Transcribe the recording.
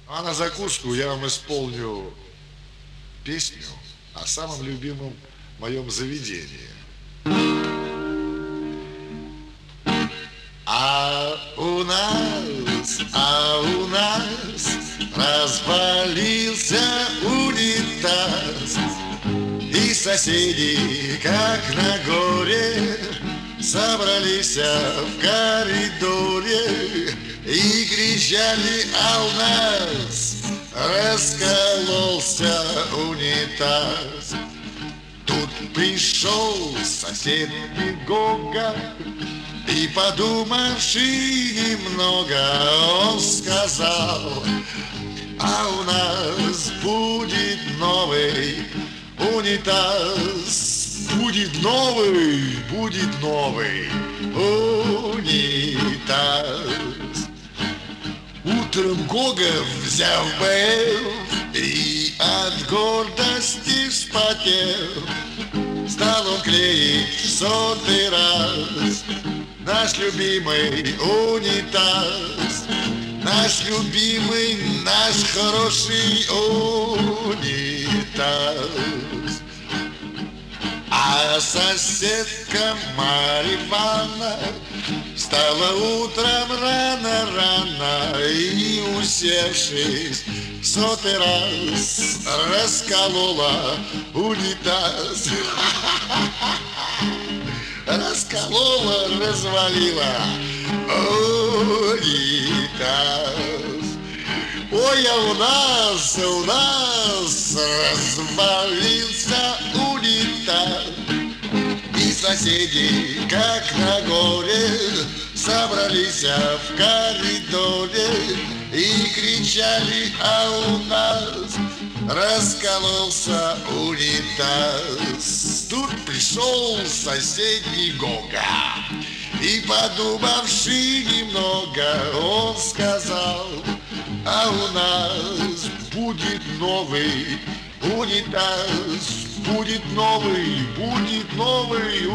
А на закуску я вам исполню песню о самом любимом моем заведении. А у нас развалился унитаз, и соседи, как на горе, собрались в коридоре и кричали: а у нас раскололся унитаз. Тут пришел сосед Гога, и, подумавши немного, он сказал: а у нас будет новый унитаз. Будет новый унитаз. Утром Гога, взяв БФ и от гордости вспотев, стал он клеить в 100-й раз наш любимый унитаз. Наш любимый, наш хороший унитаз. А соседка Марья Ивановна встала утром рано-рано и, усевшись в 100-й раз, расколола унитаз. Расколола, развалила унитаз. Ой, а у нас развалился унитаз, и соседи, как на горе, собрались в коридоре и кричали: а у нас раскололся унитаз. Тут пришел соседний Гога, и, подумавши немного, он сказал: а у нас будет новый унитаз. Будет новый